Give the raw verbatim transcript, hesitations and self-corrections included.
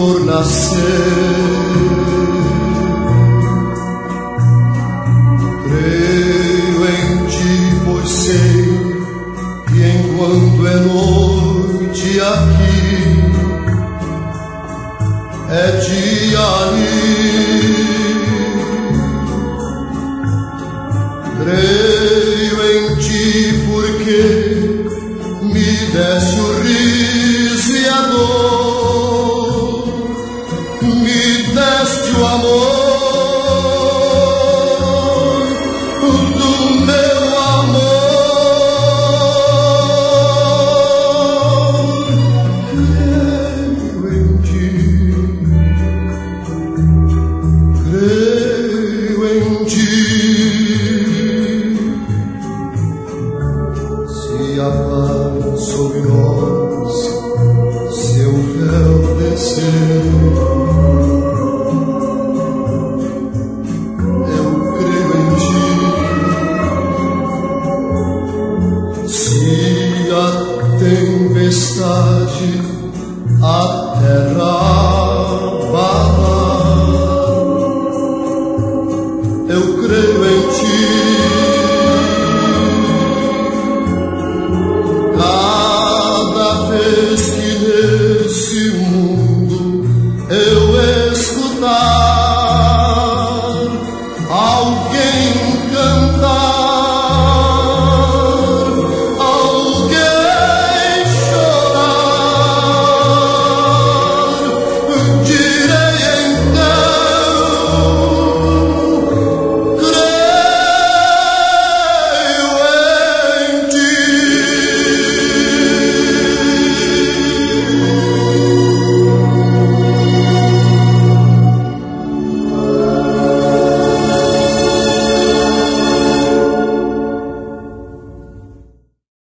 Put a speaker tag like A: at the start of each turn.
A: flor nascer. Creio em ti, pois sei que enquanto é noite aqui, é dia ali. Creio em ti porque me deste o riso e a dor, me deste o amor do meu amor. Creio em ti, creio em ti. Se a paz sobre nós seu véu descer, eu creio em ti. Se a tempestade a terra abalar, eu creio em ti.